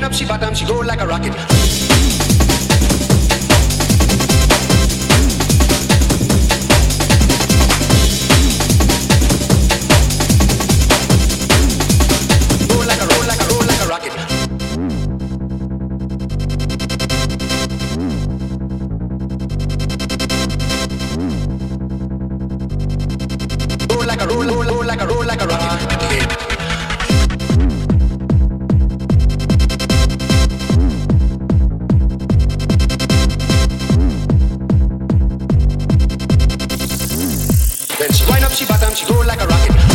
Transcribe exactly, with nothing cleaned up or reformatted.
wind up, she bottom, she go like a rocket. Roll like a roll like a roll like a rocket. Roll like a roll, roll, roll like a roll like a rocket. Then she wind up, she bottom, she go like a rocket.